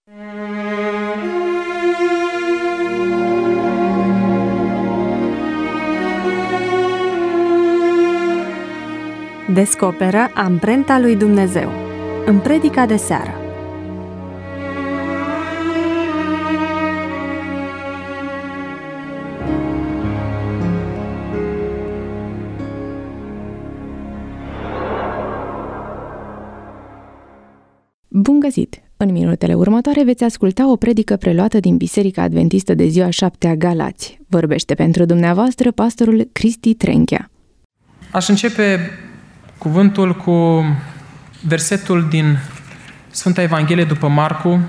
Descoperă amprenta lui Dumnezeu în predica de seară. Bun găsit! În minutele următoare veți asculta o predică preluată din Biserica Adventistă de ziua 7 Galați. Vorbește pentru dumneavoastră pastorul Cristi Trenchea. Aș începe cuvântul cu versetul din Sfânta Evanghelie după Marcu,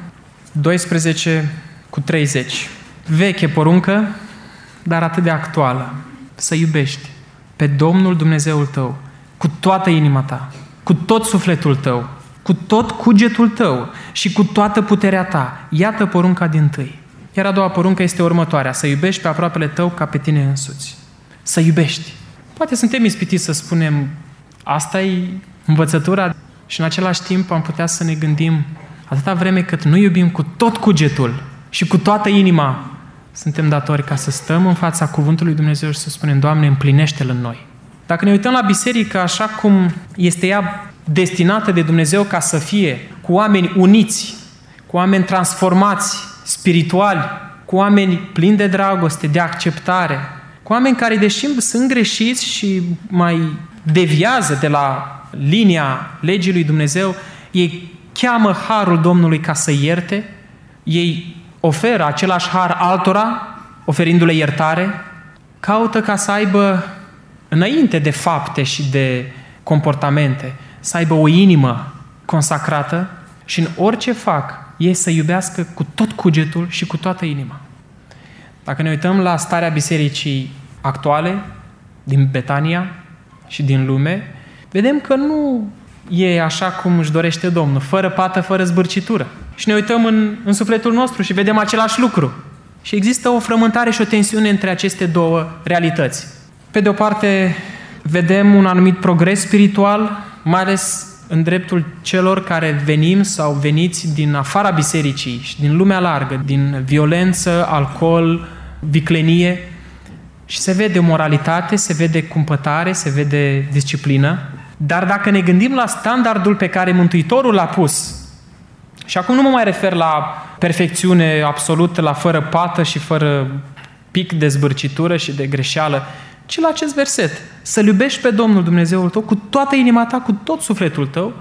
12:30. Veche poruncă, dar atât de actuală. Să iubești pe Domnul Dumnezeul tău cu toată inima ta, cu tot sufletul tău, cu tot cugetul tău și cu toată puterea ta. Iată porunca dintâi. Iar a doua poruncă este următoarea: să iubești pe aproapele tău ca pe tine însuți. Să iubești. Poate suntem ispitiți să spunem asta e învățătura și în același timp am putea să ne gândim atâta vreme cât nu iubim cu tot cugetul și cu toată inima, suntem datori ca să stăm în fața cuvântului Dumnezeu și să spunem: Doamne, împlinește-L în noi. Dacă ne uităm la biserică așa cum este ea destinată de Dumnezeu ca să fie cu oameni uniți, cu oameni transformați, spirituali, cu oameni plini de dragoste, de acceptare, cu oameni care, deși sunt greșiți și mai deviază de la linia legii lui Dumnezeu, ei cheamă harul Domnului ca să ierte, ei oferă același har altora, oferindu-le iertare, caută ca să aibă, înainte de fapte și de comportamente, să aibă o inimă consacrată și în orice fac, ei să iubească cu tot cugetul și cu toată inima. Dacă ne uităm la starea bisericii actuale, din Betania și din lume, vedem că nu e așa cum își dorește Domnul, fără pată, fără zbârcitură. Și ne uităm în sufletul nostru și vedem același lucru. Și există o frământare și o tensiune între aceste două realități. Pe de o parte, vedem un anumit progres spiritual, mai ales în dreptul celor care venim sau veniți din afara bisericii și din lumea largă, din violență, alcool, viclenie, și se vede moralitate, se vede cumpătare, se vede disciplină. Dar dacă ne gândim la standardul pe care Mântuitorul l-a pus, și acum nu mă mai refer la perfecțiune absolută, la fără pată și fără pic de zbârcitură și de greșeală, ci la acest verset: să-L iubești pe Domnul Dumnezeul tău cu toată inima ta, cu tot sufletul tău,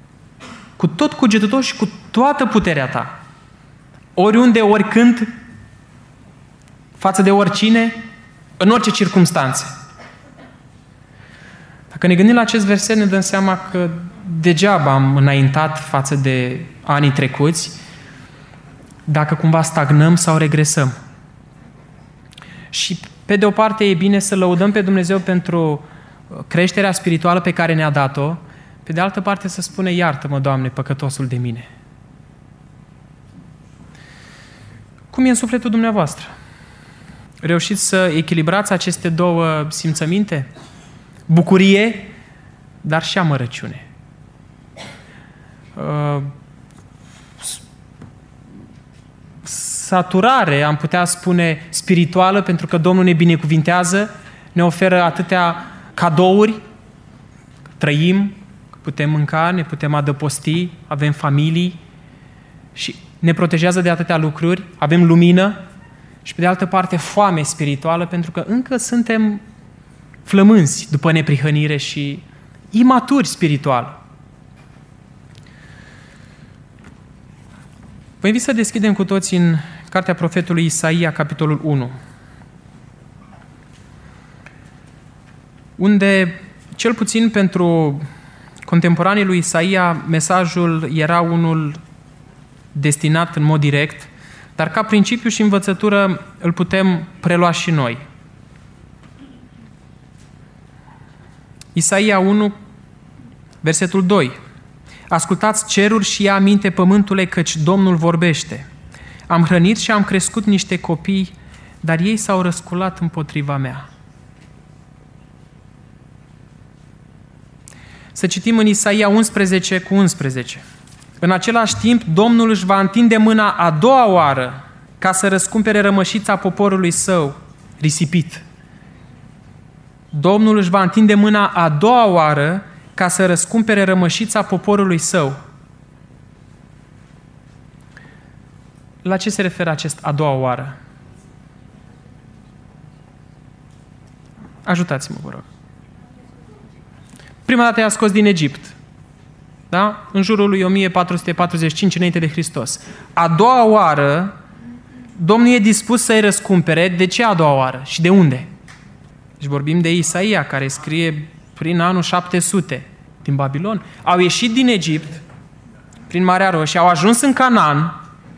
cu tot cugetul tău și cu toată puterea ta. Oriunde, oricând, față de oricine, în orice circumstanțe. Dacă ne gândim la acest verset, ne dăm seama că degeaba am înaintat față de anii trecuți dacă cumva stagnăm sau regresăm. Și pe de o parte e bine să lăudăm pe Dumnezeu pentru creșterea spirituală pe care ne-a dat-o, pe de altă parte să spune: iartă-mă, Doamne, păcătosul de mine. Cum e în sufletul dumneavoastră? Reușiți să echilibrați aceste două simțăminte? Bucurie, dar și amărăciune. Saturare, am putea spune, spirituală, pentru că Domnul ne binecuvintează, ne oferă atâtea cadouri, trăim, putem mânca, ne putem adăposti, avem familii și ne protejează de atâtea lucruri, avem lumină, și pe de altă parte foame spirituală, pentru că încă suntem flămânzi după neprihănire și imaturi spiritual. Vă invit să deschidem cu toți în cartea profetului Isaia, capitolul 1, unde, cel puțin pentru contemporanii lui Isaia, mesajul era unul destinat în mod direct, dar ca principiu și învățătură îl putem prelua și noi. Isaia 1, versetul 2. Ascultați ceruri și ia aminte, pământule, căci Domnul vorbește. Am hrănit și am crescut niște copii, dar ei s-au răsculat împotriva mea. Să citim în Isaia 11:11. În același timp, Domnul își va întinde mâna a doua oară ca să răscumpere rămășița poporului său risipit. Domnul își va întinde mâna a doua oară ca să răscumpere rămășița poporului său. La ce se referă acest a doua oară? Ajutați-mă, vă rog. Prima dată i-a scos din Egipt. Da? În jurul lui 1445 înainte de Hristos. A doua oară, Domnul e dispus să-i răscumpere. De ce a doua oară? Și de unde? Deci vorbim de Isaia, care scrie prin anul 700 din Babilon. Au ieșit din Egipt, prin Marea Roșie, au ajuns în Canaan.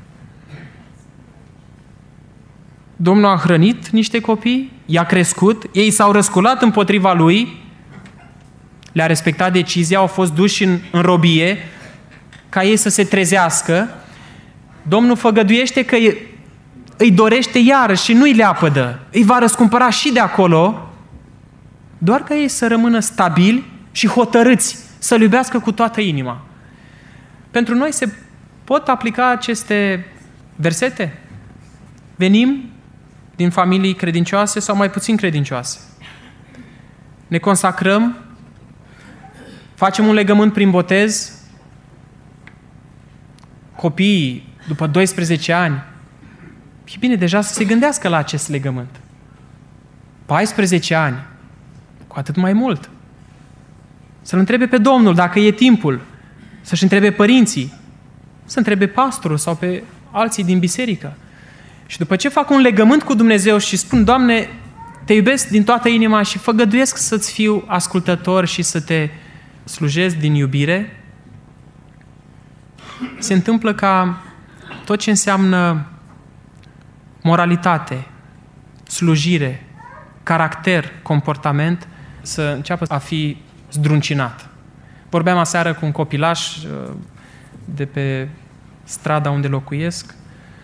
Domnul a hrănit niște copii, i-a crescut, ei s-au răsculat împotriva lui, le-a respectat decizia, au fost duși în robie, ca ei să se trezească. Domnul făgăduiește că îi dorește iarăși și nu îi leapădă. Îi va răscumpăra și de acolo, doar ca ei să rămână stabili și hotărâți să-L iubească cu toată inima. Pentru noi se pot aplica aceste versete? Venim din familii credincioase sau mai puțin credincioase. Ne consacrăm, facem un legământ prin botez, copiii, după 12 ani, e bine deja să se gândească la acest legământ. 14 ani, cu atât mai mult. Să-L întrebe pe Domnul dacă e timpul, să-și întrebe părinții, să întrebe pastorul sau pe alții din biserică. Și după ce fac un legământ cu Dumnezeu și spun, Doamne, te iubesc din toată inima și făgăduiesc să-ți fiu ascultător și să te slujesc din iubire, se întâmplă ca tot ce înseamnă moralitate, slujire, caracter, comportament, să înceapă a fi zdruncinat. Vorbeam aseară cu un copilaș de pe strada unde locuiesc,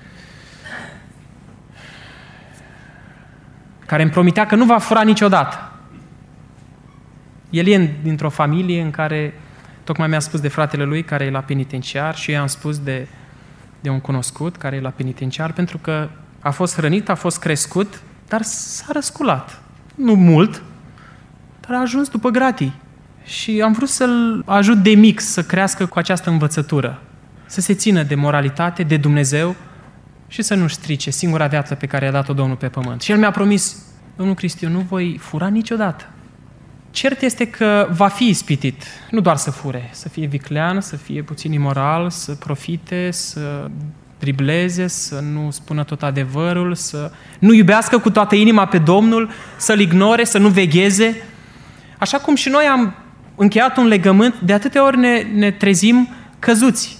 care îmi promitea că nu va fura niciodată. El e dintr-o familie în care, tocmai mi-a spus de fratele lui care e la penitenciar și eu i-am spus de un cunoscut care e la penitenciar, pentru că a fost hrănit, a fost crescut, dar s-a răsculat. Nu mult, dar a ajuns după gratii. Și am vrut să-l ajut de mic să crească cu această învățătură, să se țină de moralitate, de Dumnezeu și să nu-și strice singura viață pe care i-a dat-o Domnul pe pământ. Și el mi-a promis, Domnul Cristi, eu nu voi fura niciodată. Cert este că va fi ispitit, nu doar să fure, să fie viclean, să fie puțin imoral, să profite, să dribleze, să nu spună tot adevărul, să nu iubească cu toată inima pe Domnul, să-L ignore, să nu vegheze. Așa cum și noi am încheiat un legământ, de atâtea ori ne trezim căzuți.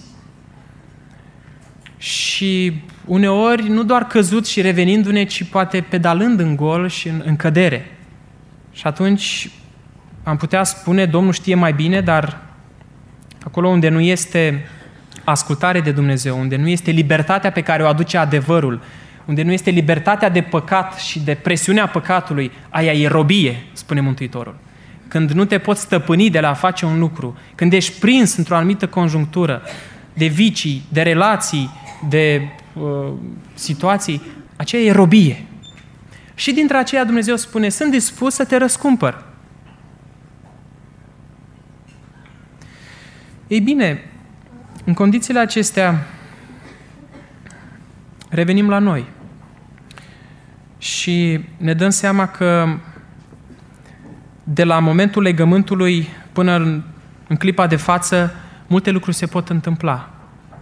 Și uneori nu doar căzuți și revenindu-ne, ci poate pedalând în gol și în cădere. Și atunci am putea spune, Domnul știe mai bine, dar acolo unde nu este ascultare de Dumnezeu, unde nu este libertatea pe care o aduce adevărul, unde nu este libertatea de păcat și de presiunea păcatului, aia e robie, spune Mântuitorul. Când nu te poți stăpâni de la a face un lucru, când ești prins într-o anumită conjunctură de vicii, de relații, de situații, aceea e robie. Și dintre aceea Dumnezeu spune, sunt dispus să te răscumpăr. Ei bine, în condițiile acestea, revenim la noi și ne dăm seama că de la momentul legământului până în clipa de față, multe lucruri se pot întâmpla.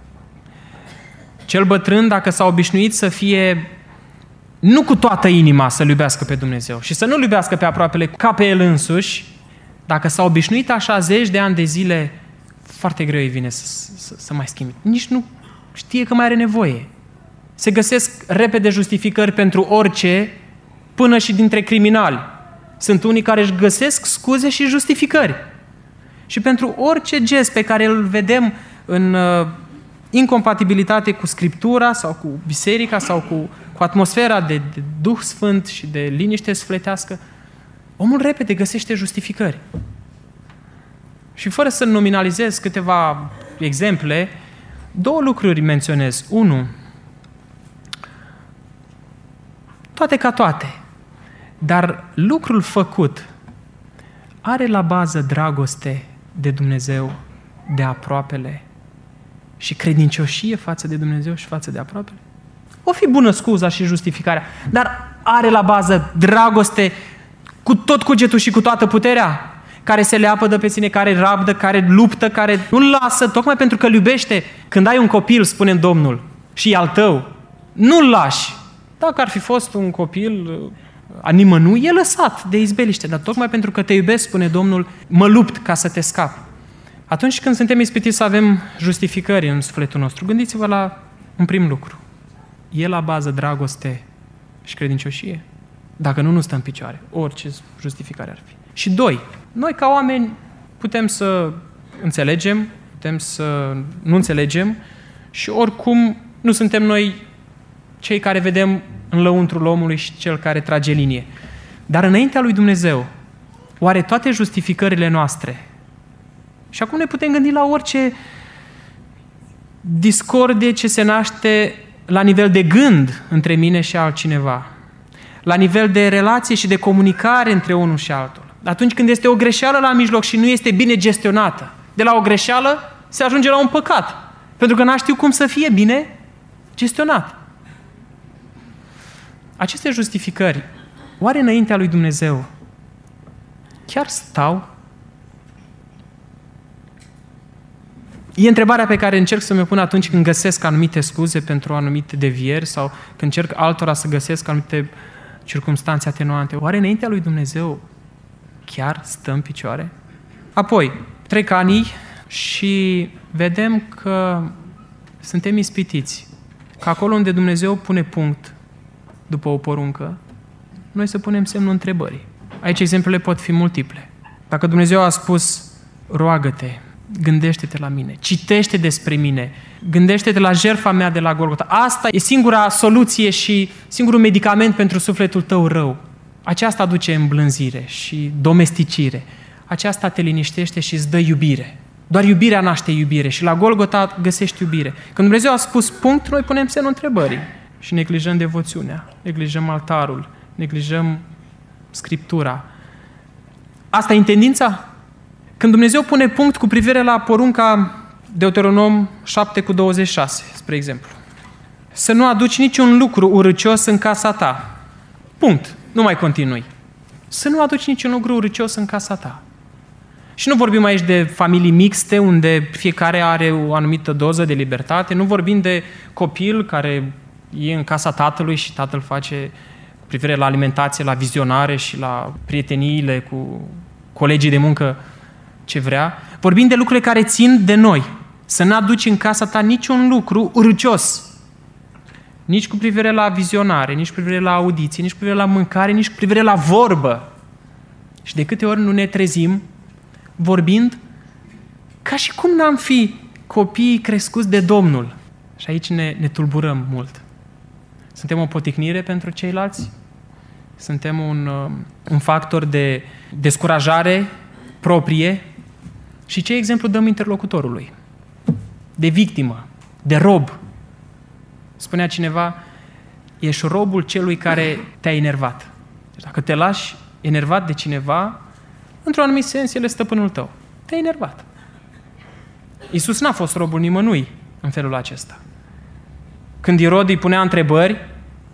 Cel bătrân, dacă s-a obișnuit să fie nu cu toată inima să-L iubească pe Dumnezeu și să nu-L iubească pe aproapele ca pe El însuși, dacă s-a obișnuit așa 10 de ani de zile, foarte greu îi vine să mai schimbe. Nici nu știe că mai are nevoie. Se găsesc repede justificări pentru orice, până și dintre criminali. Sunt unii care își găsesc scuze și justificări. Și pentru orice gest pe care îl vedem în incompatibilitate cu Scriptura sau cu biserica sau cu atmosfera de Duh Sfânt și de liniște sufletească, omul repede găsește justificări. Și fără să nominalizez câteva exemple, 2 lucruri menționez. 1. Toate ca toate. Dar lucrul făcut are la bază dragoste de Dumnezeu, de aproapele și credincioșie față de Dumnezeu și față de aproapele. O fi bună scuza și justificarea, dar are la bază dragoste cu tot cugetul și cu toată puterea, care se leapădă pe sine, care rabdă, care luptă, care nu-l lasă, tocmai pentru că îl iubește. Când ai un copil, spune Domnul, și e al tău, nu-l lași. Dacă ar fi fost un copil a nimănui, e lăsat de izbeliște, dar tocmai pentru că te iubesc, spune Domnul, mă lupt ca să te scap. Atunci când suntem ispitiți să avem justificări în sufletul nostru, gândiți-vă la un prim lucru. E la bază dragoste și credincioșie? Dacă nu, nu stă în picioare. Orice justificare ar fi. Și 2. Noi ca oameni putem să înțelegem, putem să nu înțelegem și oricum nu suntem noi cei care vedem în lăuntrul omului și cel care trage linie. Dar înaintea lui Dumnezeu, oare toate justificările noastre, și acum ne putem gândi la orice discordie ce se naște la nivel de gând între mine și altcineva, la nivel de relație și de comunicare între unul și altul. Atunci când este o greșeală la mijloc și nu este bine gestionată, de la o greșeală se ajunge la un păcat, pentru că n-a știu cum să fie bine gestionat. Aceste justificări, oare înaintea lui Dumnezeu chiar stau? E întrebarea pe care încerc să mi-o pun atunci când găsesc anumite scuze pentru anumite devieri sau când încerc altora să găsesc anumite circumstanțe atenuante. Oare înaintea lui Dumnezeu chiar stă în picioare? Apoi, trec anii și vedem că suntem ispitiți. Că acolo unde Dumnezeu pune punct după o poruncă, noi să punem semnul întrebării. Aici exemplele pot fi multiple. Dacă Dumnezeu a spus, roagă-te, gândește-te la mine, citește despre mine, gândește-te la jertfa mea de la Golgota. Asta e singura soluție și singurul medicament pentru sufletul tău rău. Aceasta aduce îmblânzire și domesticire. Aceasta te liniștește și îți dă iubire. Doar iubirea naște iubire și la Golgota găsești iubire. Când Dumnezeu a spus punct, noi punem semnul întrebării și neglijăm devoțiunea, neglijăm altarul, neglijăm Scriptura. Asta e tendința? Când Dumnezeu pune punct cu privire la porunca Deuteronom 7:26, spre exemplu. Să nu aduci niciun lucru urâcios în casa ta. Punct. Nu mai continui. Să nu aduci niciun lucru urâcios în casa ta. Și nu vorbim aici de familii mixte, unde fiecare are o anumită doză de libertate. Nu vorbim de copil care e în casa tatălui și tatăl face cu privire la alimentație, la vizionare și la prieteniile cu colegii de muncă ce vrea. Vorbim de lucruri care țin de noi. Să nu aduci în casa ta niciun lucru urâcios. Nici cu privire la vizionare, nici cu privire la audiție, nici cu privire la mâncare, nici cu privire la vorbă. Și de câte ori nu ne trezim vorbind ca și cum n-am fi copiii crescuți de Domnul. Și aici ne tulburăm mult. Suntem o poticnire pentru ceilalți? Suntem un factor de descurajare proprie? Și ce exemplu dăm interlocutorului? De victimă, de rob. Spunea cineva, ești robul celui care te-a enervat. Deci dacă te lași enervat de cineva, într-un anumit sens, el e stăpânul tău. Te-a enervat. Iisus n-a fost robul nimănui în felul acesta. Când Irod îi punea întrebări,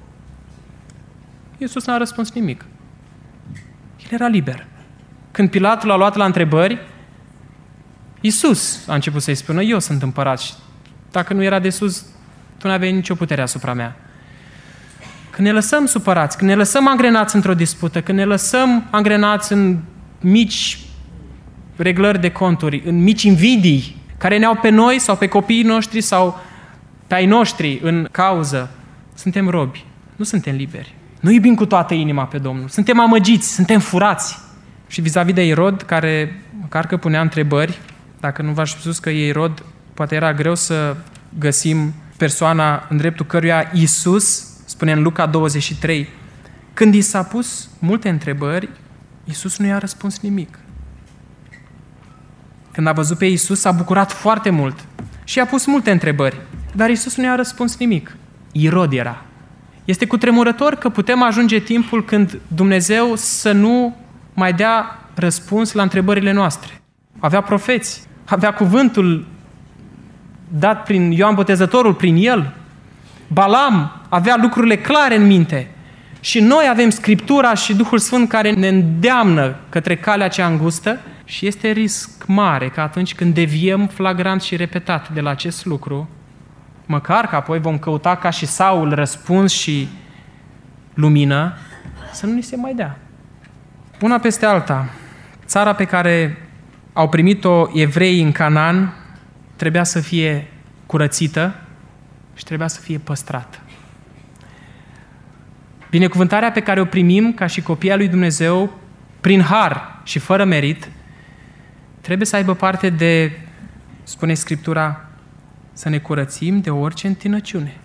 Iisus n-a răspuns nimic. El era liber. Când Pilat l-a luat la întrebări, Iisus a început să-i spună, eu sunt împărat și dacă nu era de sus, tu n-aveai nicio putere asupra mea. Când ne lăsăm supărați, când ne lăsăm angrenați într-o dispută, când ne lăsăm angrenați în mici reglări de conturi, în mici invidii care ne-au pe noi sau pe copiii noștri sau pe ai noștri în cauză, suntem robi, nu suntem liberi. Nu iubim cu toată inima pe Domnul, suntem amăgiți, suntem furați. Și vis-a-vis de Irod, care măcar că punea întrebări, dacă nu v-aș spus că e Irod, poate era greu să găsim persoana în dreptul căruia Iisus, spune în Luca 23, când i s-a pus multe întrebări, Iisus nu i-a răspuns nimic. Când a văzut pe Iisus, s-a bucurat foarte mult. și i-a pus multe întrebări, dar Iisus nu i-a răspuns nimic. Irod era. Este cutremurător că putem ajunge timpul când Dumnezeu să nu mai dea răspuns la întrebările noastre. Avea profeți, avea cuvântul dat prin Ioan Botezătorul, prin el. Balaam avea lucrurile clare în minte. Și noi avem Scriptura și Duhul Sfânt care ne îndeamnă către calea cea îngustă și este risc mare că atunci când deviem flagrant și repetat de la acest lucru, măcar că apoi vom căuta ca și Saul răspuns și lumină, să nu ni se mai dea. Una peste alta, țara pe care au primit-o evreii în Canaan trebuia să fie curățită și trebuia să fie păstrată. Binecuvântarea pe care o primim ca și copii al lui Dumnezeu, prin har și fără merit, trebuie să aibă parte de, spune Scriptura, să ne curățim de orice întinăciune.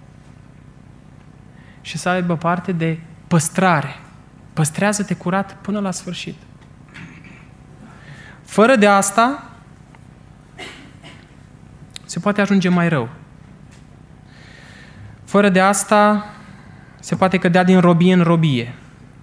Și să aibă parte de păstrare. Păstrează-te curat până la sfârșit. Fără de asta, se poate ajunge mai rău. Fără de asta, se poate cădea din robie în robie.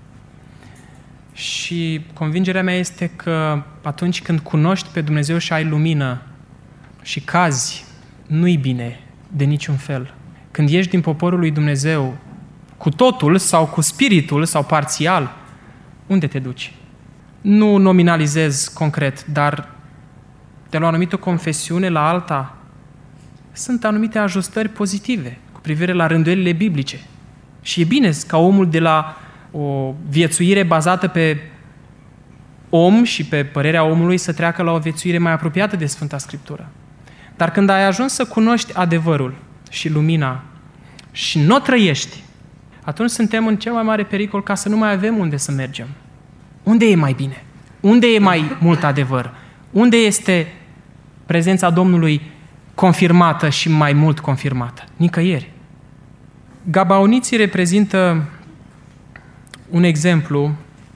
Și convingerea mea este că atunci când cunoști pe Dumnezeu și ai lumină și cazi, nu-i bine de niciun fel. Când ești din poporul lui Dumnezeu cu totul sau cu spiritul sau parțial, unde te duci? Nu nominalizez concret, dar de la o anumită confesiune la alta sunt anumite ajustări pozitive cu privire la rânduielile biblice. Și e bine ca omul de la o viețuire bazată pe om și pe părerea omului să treacă la o viețuire mai apropiată de Sfânta Scriptură. Dar când ai ajuns să cunoști adevărul și lumina și nu o trăiești, atunci suntem în cel mai mare pericol ca să nu mai avem unde să mergem. Unde e mai bine? Unde e mai mult adevăr? Unde este prezența Domnului confirmată și mai mult confirmată? Nicăieri. Gabaoniții reprezintă un exemplu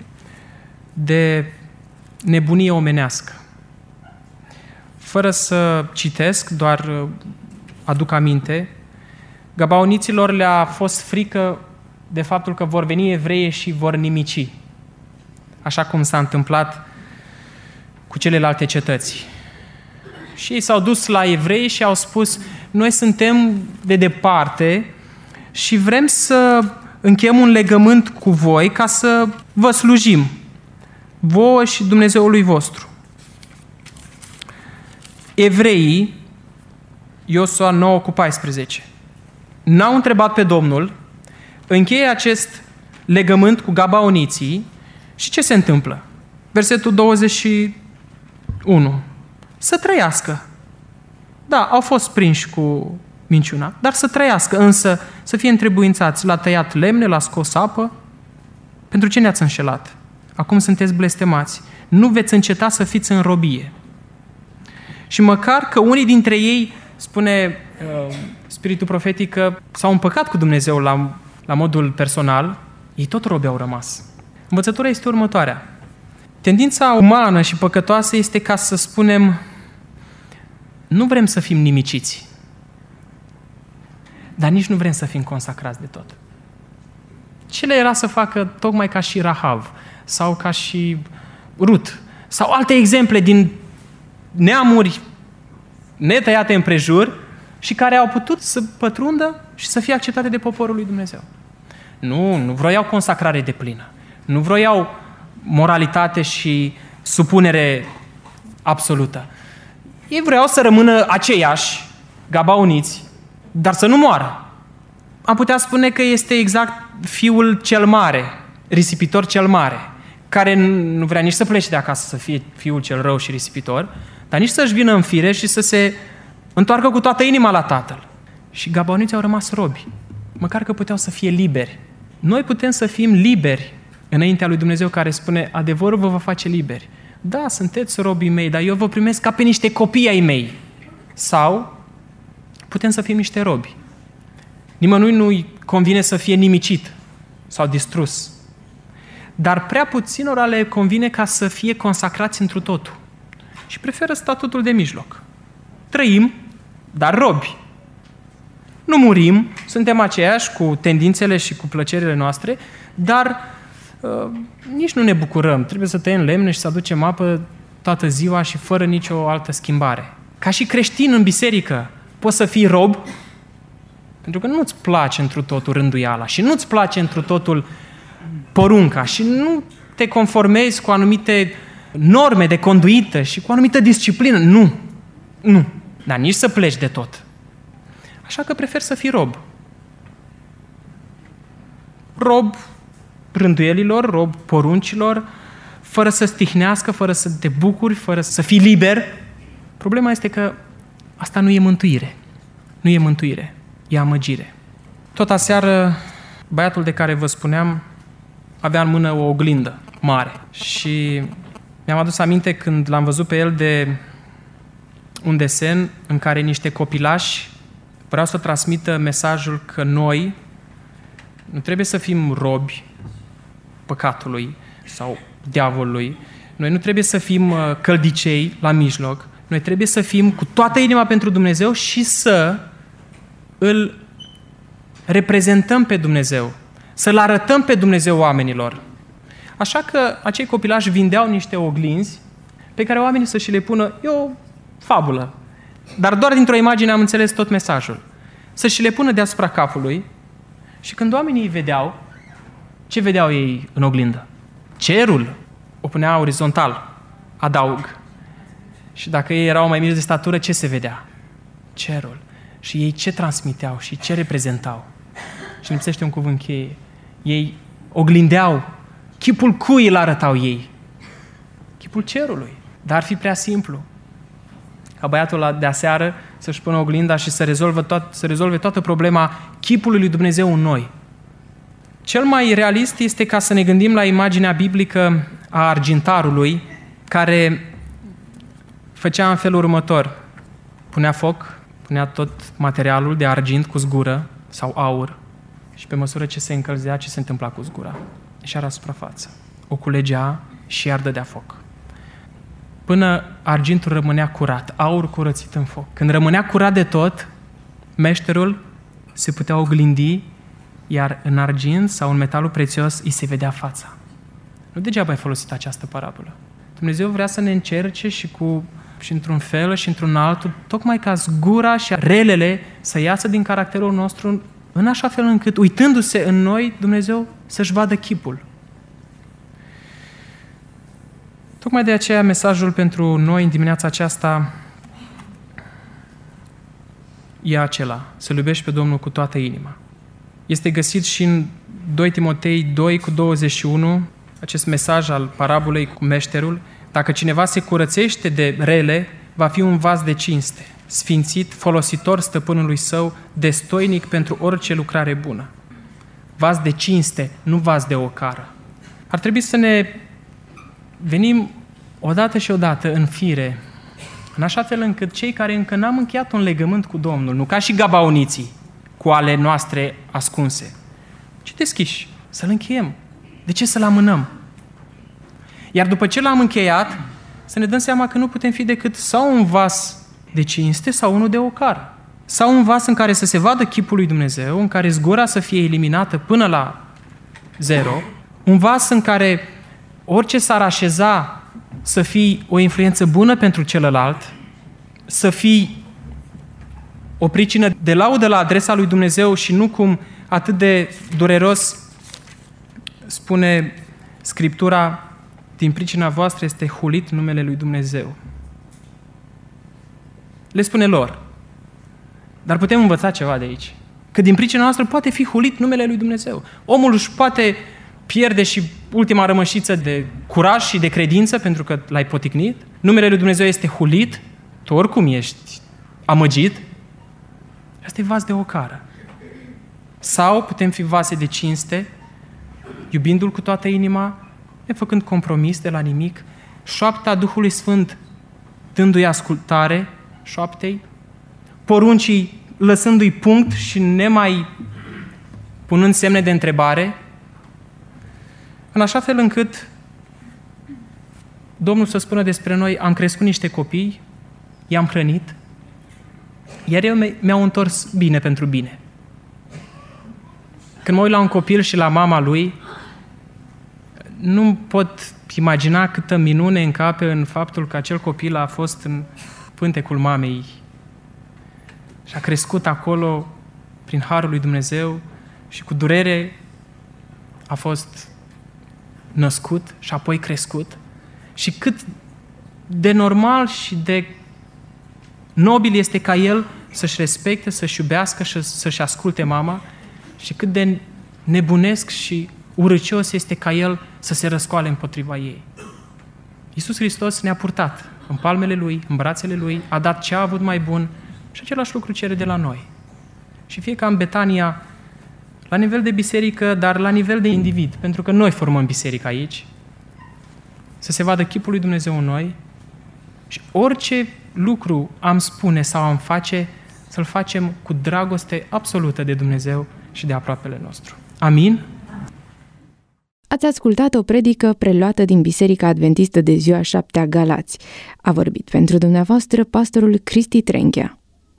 de nebunie omenească. Fără să citesc, doar aduc aminte, Gabaoniților le-a fost frică de faptul că vor veni evrei și vor nimici. Așa cum s-a întâmplat cu celelalte cetăți. Și ei s-au dus la evrei și au spus: noi suntem de departe și vrem să încheiem un legământ cu voi ca să vă slujim, vouă și Dumnezeului vostru. Evreii, Iosua 9:14, n-au întrebat pe Domnul, încheie acest legământ cu gabaoniții și ce se întâmplă? Versetul 21. Să trăiască. Da, au fost prinși cu minciuna, dar să trăiască, însă să fie întrebuințați. L-a tăiat lemne, l-a scos apă. Pentru ce ne-ați înșelat? Acum sunteți blestemați. Nu veți înceta să fiți în robie. Și măcar că unii dintre ei, spune spiritul profetic, că s-au împăcat cu Dumnezeu la modul personal, ei tot robi au rămas. Învățătura este următoarea. Tendința umană și păcătoasă este ca să spunem: nu vrem să fim nimiciți, dar nici nu vrem să fim consacrați de tot. Ce le era să facă tocmai ca și Rahav sau ca și Rut sau alte exemple din neamuri netăiate împrejur și care au putut să pătrundă și să fie acceptate de poporul lui Dumnezeu. Nu vroiau consacrare deplină. Nu vroiau moralitate și supunere absolută. Ei vreau să rămână aceiași gabaoniți, dar să nu moară. Am putea spune că este exact fiul cel mare, risipitor cel mare, care nu vrea nici să plece de acasă să fie fiul cel rău și risipitor, dar nici să-și vină în fire și să se întoarcă cu toată inima la tatăl. Și gabaoniții au rămas robi, măcar că puteau să fie liberi. Noi putem să fim liberi înaintea lui Dumnezeu, care spune: adevărul vă va face liberi. Da, sunteți robii mei, dar eu vă primesc ca pe niște copii ai mei. Sau putem să fim niște robi. Nimănui nu-i convine să fie nimicit sau distrus. Dar prea puținora le convine ca să fie consacrați întru totul. Și preferă statutul de mijloc. Trăim, dar robi. Nu murim, suntem aceiași cu tendințele și cu plăcerile noastre, dar nici nu ne bucurăm. Trebuie să tăiem lemne și să aducem apă toată ziua și fără nicio altă schimbare. Ca și creștin în biserică, poți să fii rob, pentru că nu-ți place întru totul rânduiala și nu-ți place întru totul porunca și nu te conformezi cu anumite norme de conduită și cu o anumită disciplină. Nu. Dar nici să pleci de tot. Așa că prefer să fii rob. Rob rânduielilor, rob poruncilor, fără să stihnească, fără să te bucuri, fără să fii liber. Problema este că asta nu e mântuire. Nu e mântuire, e amăgire. Tot aseară, băiatul de care vă spuneam avea în mână o oglindă mare și mi-am adus aminte când l-am văzut pe el de un desen în care niște copilași vreau să transmită mesajul că noi nu trebuie să fim robi păcatului sau diavolului, noi nu trebuie să fim căldicei la mijloc, noi trebuie să fim cu toată inima pentru Dumnezeu și să îl reprezentăm pe Dumnezeu, să-L arătăm pe Dumnezeu oamenilor. Așa că acei copilași vindeau niște oglinzi pe care oamenii să și le pună, e o fabulă, dar doar dintr-o imagine am înțeles tot mesajul. Să și le pună deasupra capului și când oamenii îi vedeau, ce vedeau ei în oglindă? Cerul. O punea orizontal, adaug. Și dacă ei erau mai mici de statură, ce se vedea? Cerul. Și ei ce transmiteau și ce reprezentau? Și lipsește un cuvânt cheie. Ei oglindeau. Chipul cui îl arătau ei? Chipul cerului. Dar ar fi prea simplu ca băiatul de aseară să-și pună oglinda și să rezolve toată problema chipului lui Dumnezeu în noi. Cel mai realist este ca să ne gândim la imaginea biblică a argintarului care făcea în felul următor. Punea foc, punea tot materialul de argint cu zgură sau aur și pe măsură ce se încălzea, ce se întâmpla cu zgura? Și era suprafață. O culegea și iar dădea foc. Până argintul rămânea curat, aur curățit în foc. Când rămânea curat de tot, meșterul se putea oglindi, iar în argint sau în metalul prețios îi se vedea fața. Nu degeaba ai folosit această parabolă. Dumnezeu vrea să ne încerce și într-un fel și într-un altul, tocmai ca zgura și relele să iasă din caracterul nostru în așa fel încât, uitându-se în noi, Dumnezeu să-și vadă chipul. Tocmai de aceea mesajul pentru noi în dimineața aceasta e acela, să-L iubești pe Domnul cu toată inima. Este găsit și în 2 Timotei 2:21, acest mesaj al parabolei cu meșterul. Dacă cineva se curățește de rele, va fi un vas de cinste, sfințit, folositor stăpânului său, destoinic pentru orice lucrare bună. Vas de cinste, nu vas de ocară. Ar trebui să ne venim odată și odată în fire, în așa fel încât cei care încă n-am încheiat un legământ cu Domnul, nu ca și gabaoniții cu ale noastre ascunse, ci deschiși, să-l încheiem. De ce să-l amânăm? Iar după ce l-am încheiat, să ne dăm seama că nu putem fi decât sau un vas de cinste sau unul de ocar. Sau un vas în care să se vadă chipul lui Dumnezeu, în care zgura să fie eliminată până la zero, un vas în care orice s-ar așeza să fii o influență bună pentru celălalt, să fii o pricină de laudă la adresa lui Dumnezeu și nu cum atât de dureros spune Scriptura, din pricina voastră este hulit numele lui Dumnezeu. Le spune lor. Dar putem învăța ceva de aici. Că din pricina noastră poate fi hulit numele lui Dumnezeu. Omul își poate pierde și ultima rămășiță de curaj și de credință pentru că l-ai poticnit. Numele lui Dumnezeu este hulit. Tu oricum ești amăgit. Asta e vas de ocară. Sau putem fi vase de cinste, iubindu-L cu toată inima, nefăcând compromis de la nimic, șoapta Duhului Sfânt dându-i ascultare șoaptei, poruncii lăsându-i punct și nemai punând semne de întrebare, în așa fel încât Domnul să spună despre noi, am crescut niște copii, i-am hrănit, Iar eu mi-au întors bine pentru bine. Când mă uit la un copil și la mama lui, nu pot imagina câtă minune încape în faptul că acel copil a fost în pântecul mamei și a crescut acolo prin harul lui Dumnezeu și cu durere a fost născut și apoi crescut. Și cât de normal și de nobil este ca el să-și respecte, să-și iubească și să-și asculte mama și cât de nebunesc și urâcios este ca el să se răscoale împotriva ei. Iisus Hristos ne-a purtat în palmele Lui, în brațele Lui, a dat ce a avut mai bun și același lucru cere de la noi. Și fie ca în Betania, la nivel de biserică, dar la nivel de individ, pentru că noi formăm biserica aici, să se vadă chipul lui Dumnezeu în noi și orice lucru am spune sau am face, să-l facem cu dragoste absolută de Dumnezeu și de aproapele nostru. Amin? Ați ascultat o predică preluată din Biserica Adventistă de Ziua 7 a Galați. A vorbit pentru dumneavoastră pastorul Cristi Trenchea.